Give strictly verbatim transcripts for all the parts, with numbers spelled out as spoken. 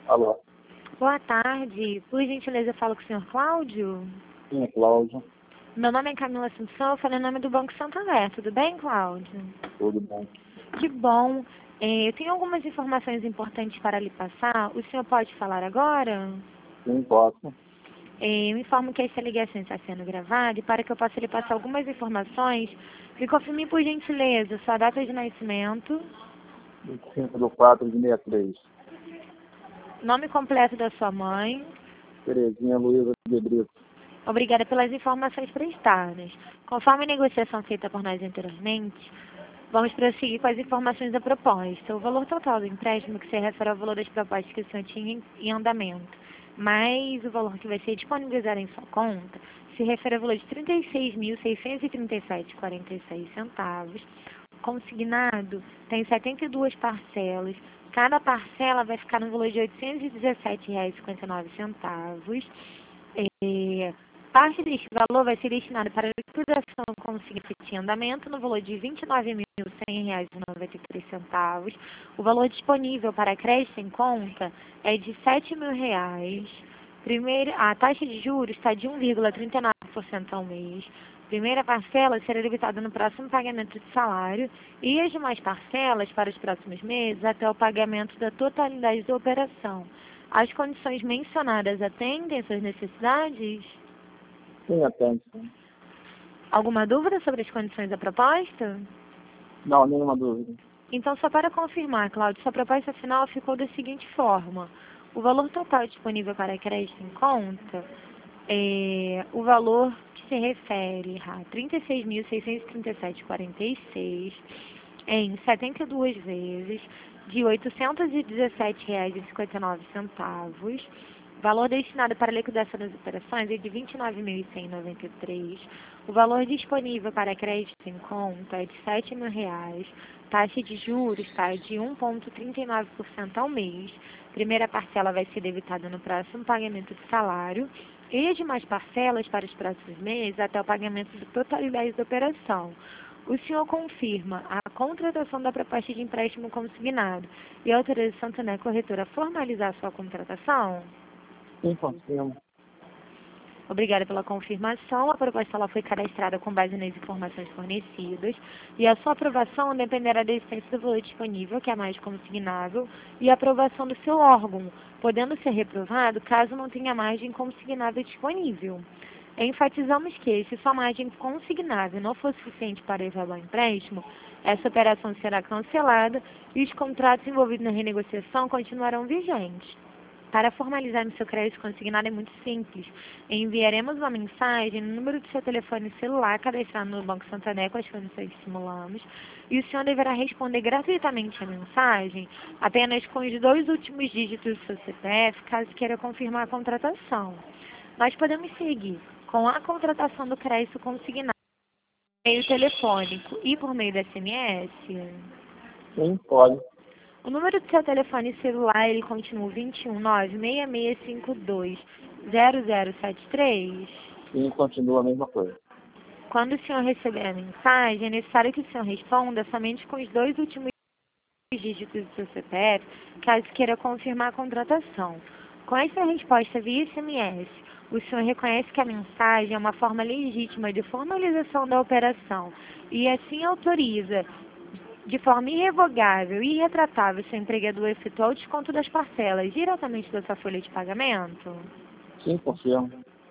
Alô? Boa tarde. Por gentileza, eu falo com o senhor Cláudio? Sim, é Cláudio. Meu nome é Camila Assunção, eu falo em nome do Banco Santander. Tudo bem, Cláudio? Tudo bem. Que bom. É, eu tenho algumas informações importantes para lhe passar. O senhor pode falar agora? Sim, posso. É, eu informo que essa ligação está sendo gravada e para que eu possa lhe passar algumas informações, me confirme por gentileza sua data de nascimento, vinte e cinco do quatro de sessenta e três. nome completo da sua mãe. Terezinha Luiza de Brito. Obrigada pelas informações prestadas. Conforme a negociação feita por nós anteriormente, vamos prosseguir com as informações da proposta. O valor total do empréstimo que se refere ao valor das propostas que o senhor tinha em em andamento, mais o valor que vai ser disponibilizado em sua conta, se refere ao valor de trinta e seis mil, seiscentos e trinta e sete reais e quarenta e seis centavos. Consignado tem setenta e duas parcelas. Cada parcela vai ficar no valor de oitocentos e dezessete reais e cinquenta e nove centavos. É, parte deste valor vai ser destinada para a liquidação consignada em andamento no valor de vinte e nove mil, cem reais e noventa e três centavos. O valor disponível para crédito em conta é de sete mil reais. Primeiro, a taxa de juros está de um vírgula trinta e nove por cento ao mês. Primeira parcela será debitada no próximo pagamento de salário e as demais parcelas para os próximos meses até o pagamento da totalidade da operação. As condições mencionadas atendem suas necessidades? Sim, atende. Sim. Alguma dúvida sobre as condições da proposta? Não, nenhuma dúvida. Então, só para confirmar, Cláudio, sua proposta final ficou da seguinte forma. O valor total disponível para crédito em conta é o valor que se refere a trinta e seis mil, seiscentos e trinta e sete reais e quarenta e seis em setenta e duas vezes de oitocentos e dezessete reais e cinquenta e nove centavos. Valor destinado para a liquidação das operações é de vinte e nove mil cento e noventa e três. O valor disponível para crédito em conta é de sete mil reais. Taxa de juros está de um vírgula trinta e nove por cento ao mês. Primeira parcela vai ser debitada no próximo pagamento de salário e as demais parcelas para os próximos meses até o pagamento da totalidade da operação. O senhor confirma a contratação da proposta de empréstimo consignado e autoriza a Santander Corretora a formalizar sua contratação? Sim, confirmo. Obrigada pela confirmação. A proposta ela foi cadastrada com base nas informações fornecidas e a sua aprovação dependerá da existência do valor disponível, que é mais consignável, e a aprovação do seu órgão, podendo ser reprovado caso não tenha margem consignável disponível. Enfatizamos que, se sua margem consignável não for suficiente para levar ao empréstimo, essa operação será cancelada e os contratos envolvidos na renegociação continuarão vigentes. Para formalizar no seu crédito consignado é muito simples. Enviaremos uma mensagem no número do seu telefone celular cadastrado no Banco Santander com as condições que simulamos e o senhor deverá responder gratuitamente a mensagem apenas com os dois últimos dígitos do seu C P F, caso queira confirmar a contratação. Nós podemos seguir com a contratação do crédito consignado por meio telefônico e por meio do S M S. Sim, pode. O número do seu telefone celular, ele continua vinte e um, nove, seis seis cinco dois, zero zero sete três. Sim, continua a mesma coisa. Quando o senhor receber a mensagem, é necessário que o senhor responda somente com os dois últimos dígitos do seu C P F, caso queira confirmar a contratação. Com essa resposta via S M S, o senhor reconhece que a mensagem é uma forma legítima de formalização da operação e assim autoriza de forma irrevogável e irretratável seu empregador efetuar o desconto das parcelas diretamente da sua folha de pagamento? Sim, confirmo.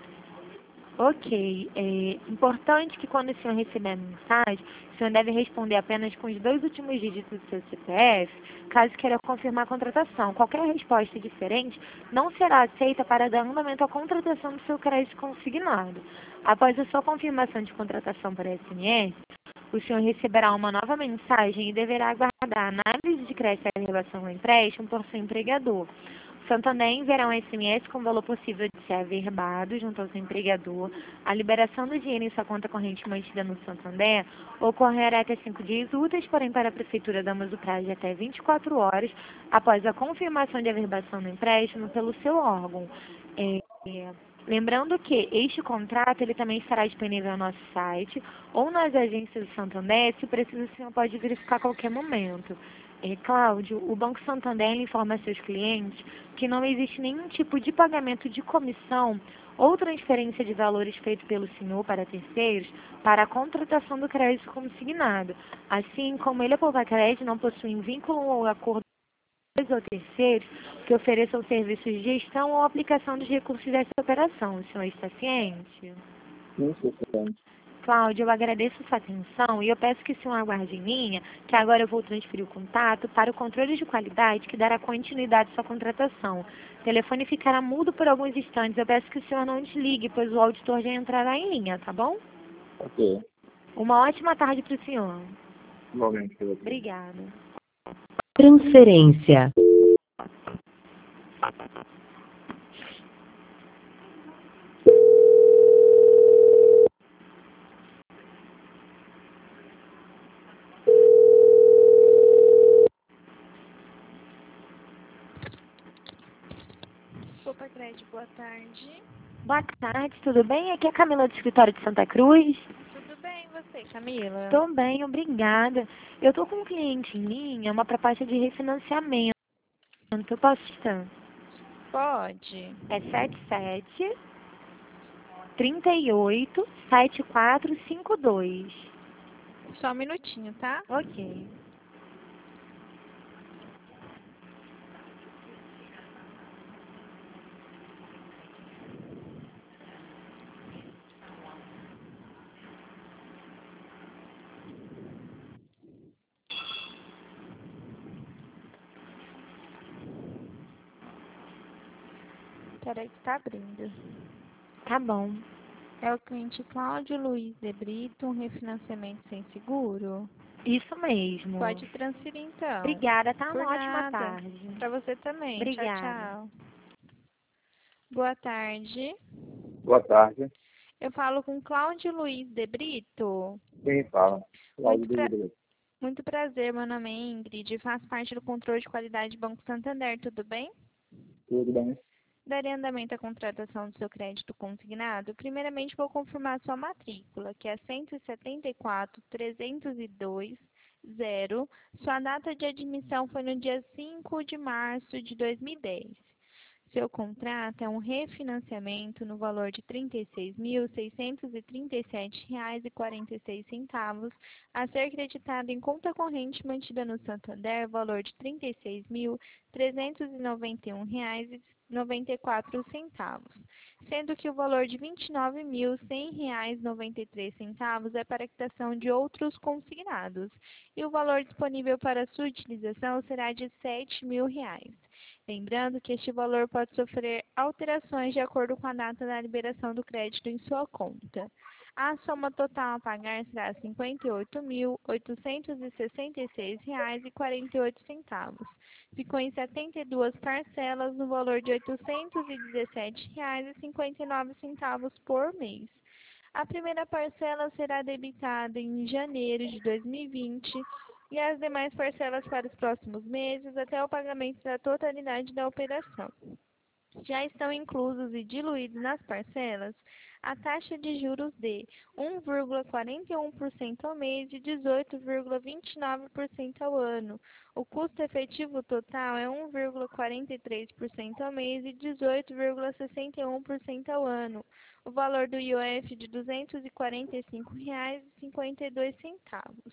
Ok. É importante que quando o senhor receber a mensagem, o senhor deve responder apenas com os dois últimos dígitos do seu C P F, caso queira confirmar a contratação. Qualquer resposta diferente não será aceita para dar andamento à contratação do seu crédito consignado. Após a sua confirmação de contratação por S M S, o senhor receberá uma nova mensagem e deverá aguardar a análise de crédito em relação ao empréstimo por seu empregador. O Santander enviará um S M S com o valor possível de ser averbado junto ao seu empregador. A liberação do dinheiro em sua conta corrente mantida no Santander ocorrerá até cinco dias úteis, porém para a Prefeitura damos o prazo de até vinte e quatro horas após a confirmação de averbação do empréstimo pelo seu órgão. É, é, Lembrando que este contrato ele também estará disponível no nosso site ou nas agências do Santander, se preciso o senhor pode verificar a qualquer momento. É, Cláudio, o Banco Santander informa a seus clientes que não existe nenhum tipo de pagamento de comissão ou transferência de valores feito pelo senhor para terceiros para a contratação do crédito consignado. Assim como ele, a Poupa Crédito, não possui um vínculo ou acordo com ou terceiros que ofereçam serviços de gestão ou aplicação dos recursos dessa operação. O senhor está ciente? Sim, sou ciente. Cláudio, eu agradeço sua atenção e eu peço que o senhor aguarde em linha, que agora eu vou transferir o contato para o controle de qualidade que dará continuidade à sua contratação. O telefone ficará mudo por alguns instantes. Eu peço que o senhor não desligue, pois o auditor já entrará em linha, tá bom? Ok. Uma ótima tarde para o senhor. Igualmente, pelo Obrigada. Transferência. Poupa Crédito, boa tarde. Boa tarde, tudo bem? Aqui é a Camila do escritório de Santa Cruz. Tudo bem, e você, Camila? Estou bem, obrigada. Eu estou com um cliente em linha, uma proposta de refinanciamento. Eu posso estar? Pode. É sete sete, trinta e oito, setenta e quatro cinquenta e dois. Só um minutinho, tá? Ok. Peraí que tá abrindo. Tá bom. É o cliente Cláudio Luiz de Brito, um refinanciamento sem seguro? Isso mesmo. Pode transferir então. Obrigada, tá? Por Uma ótima nada. tarde. Pra você também. Obrigada. Tchau, tchau. Boa tarde. Boa tarde. Eu falo com Cláudio Luiz de Brito. Quem fala? Cláudio Muito, pra... Devedor. Muito prazer, meu nome é Ingrid. Faço parte do controle de qualidade do Banco Santander, tudo bem? Tudo bem? Daria andamento à contratação do seu crédito consignado? Primeiramente, vou confirmar sua matrícula, que é cento e setenta e quatro, trezentos e dois, zero. Sua data de admissão foi no dia cinco de março de dois mil e dez. Seu contrato é um refinanciamento no valor de trinta e seis mil, seiscentos e trinta e sete reais e quarenta e seis centavos, a ser creditado em conta corrente mantida no Santander, valor de trinta e seis mil, trezentos e noventa e um reais e noventa e quatro centavos, sendo que o valor de vinte e nove mil, cem reais e noventa e três centavos é para a quitação de outros consignados, e o valor disponível para sua utilização será de sete mil reais. Lembrando que este valor pode sofrer alterações de acordo com a data da liberação do crédito em sua conta. A soma total a pagar será cinquenta e oito mil, oitocentos e sessenta e seis reais e quarenta e oito centavos. Ficou em setenta e duas parcelas no valor de oitocentos e dezessete reais e cinquenta e nove centavos por mês. A primeira parcela será debitada em janeiro de dois mil e vinte e as demais parcelas para os próximos meses até o pagamento da totalidade da operação. Já estão inclusos e diluídos nas parcelas a taxa de juros de um vírgula quarenta e um por cento ao mês e dezoito vírgula vinte e nove por cento ao ano. O custo efetivo total é um vírgula quarenta e três por cento ao mês e dezoito vírgula sessenta e um por cento ao ano. O valor do I O F de duzentos e quarenta e cinco reais e cinquenta e dois centavos.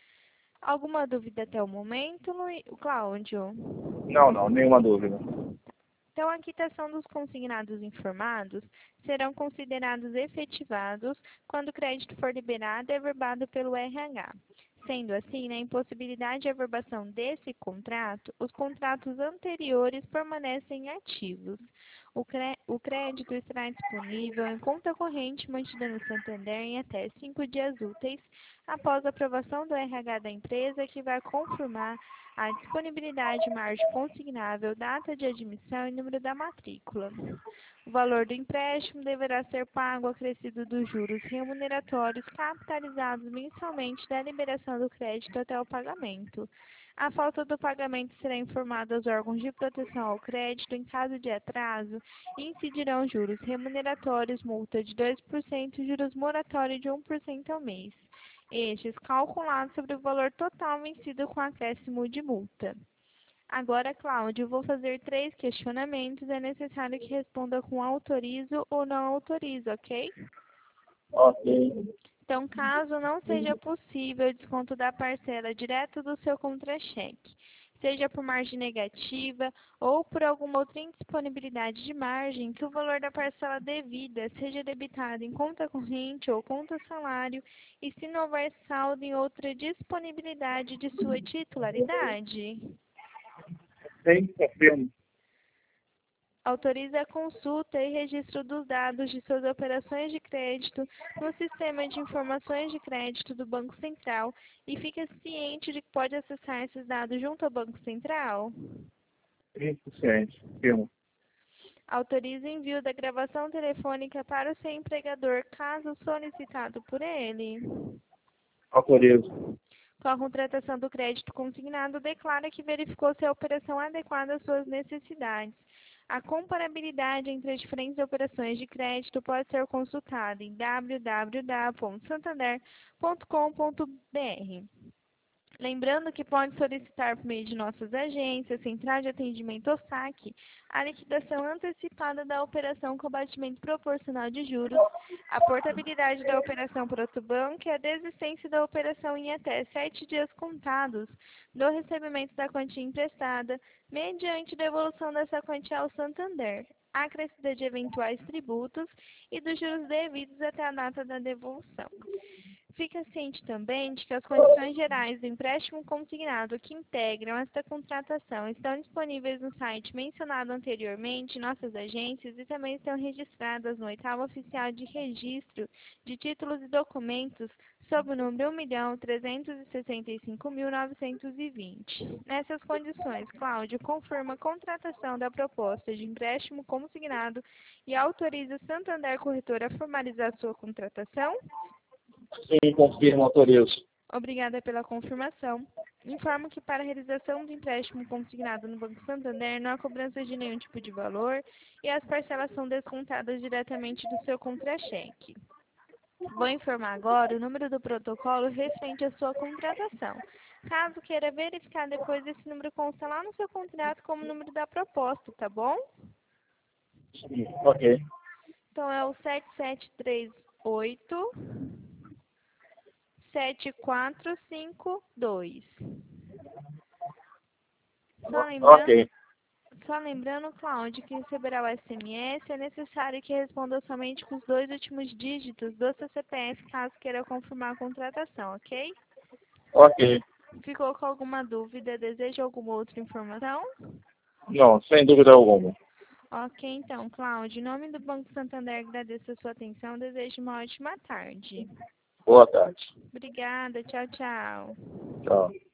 Alguma dúvida até o momento, Luí... Cláudio? Não, não, nenhuma dúvida. Então, a quitação dos consignados informados serão considerados efetivados quando o crédito for liberado e averbado pelo R H. Sendo assim, na impossibilidade de averbação desse contrato, os contratos anteriores permanecem ativos. O, cré... o crédito estará disponível em conta corrente mantida no Santander em até cinco dias úteis após a aprovação do R H da empresa, que vai confirmar a disponibilidade, margem consignável, data de admissão e número da matrícula. O valor do empréstimo deverá ser pago acrescido dos juros remuneratórios capitalizados mensalmente da liberação do crédito até o pagamento. A falta do pagamento será informada aos órgãos de proteção ao crédito. Em caso de atraso, incidirão juros remuneratórios, multa de dois por cento e juros moratórios de um por cento ao mês. estes calculados sobre o valor total vencido com acréscimo de multa. Agora, Cláudio, eu vou fazer três questionamentos. É necessário que responda com autorizo ou não autorizo, ok? Ok. Então, caso não seja possível o desconto da parcela direto do seu contra-cheque, seja por margem negativa ou por alguma outra indisponibilidade de margem, que o valor da parcela devida seja debitado em conta corrente ou conta salário e se não houver saldo em outra disponibilidade de sua titularidade. Sim, confirmo. Autoriza a consulta e registro dos dados de suas operações de crédito no Sistema de Informações de Crédito do Banco Central e fica ciente de que pode acessar esses dados junto ao Banco Central. Sim, suficiente. Confirmo. Autoriza o envio da gravação telefônica para o seu empregador, caso solicitado por ele. Autorizo. Com a contratação do crédito consignado, declara que verificou se a operação é adequada às suas necessidades. A comparabilidade entre as diferentes operações de crédito pode ser consultada em w w w ponto santander ponto com ponto b r. Lembrando que pode solicitar por meio de nossas agências, Central de Atendimento ou saque, a liquidação antecipada da operação com batimento proporcional de juros, a portabilidade da operação para outro banco e a desistência da operação em até sete dias contados do recebimento da quantia emprestada, mediante devolução dessa quantia ao Santander, acrescida de eventuais tributos e dos juros devidos até a data da devolução. Fica ciente também de que as condições gerais do empréstimo consignado que integram esta contratação estão disponíveis no site mencionado anteriormente em nossas agências e também estão registradas no oitavo oficial de registro de títulos e documentos sob o número um milhão trezentos e sessenta e cinco mil novecentos e vinte. Nessas condições, Cláudio confirma a contratação da proposta de empréstimo consignado e autoriza o Santander Corretora a formalizar sua contratação? Sim, confirmo, autorizo. Obrigada pela confirmação. Informo que para a realização do empréstimo consignado no Banco Santander não há cobrança de nenhum tipo de valor e as parcelas são descontadas diretamente do seu contra-cheque. Vou informar agora o número do protocolo referente à sua contratação. Caso queira verificar depois, esse número consta lá no seu contrato como número da proposta, tá bom? Sim, ok. Então é o sete sete três oito sete quatro cinco dois. Só lembrando, Ok. só lembrando, Cláudio, que receberá o S M S, é necessário que responda somente com os dois últimos dígitos do seu C P F, caso queira confirmar a contratação, ok? Ok. Ficou com alguma dúvida? Deseja alguma outra informação? Não, sem dúvida alguma. Ok, então, Cláudio, em nome do Banco Santander, agradeço a sua atenção, desejo uma ótima tarde. Boa tarde. Obrigada, tchau, tchau. Tchau.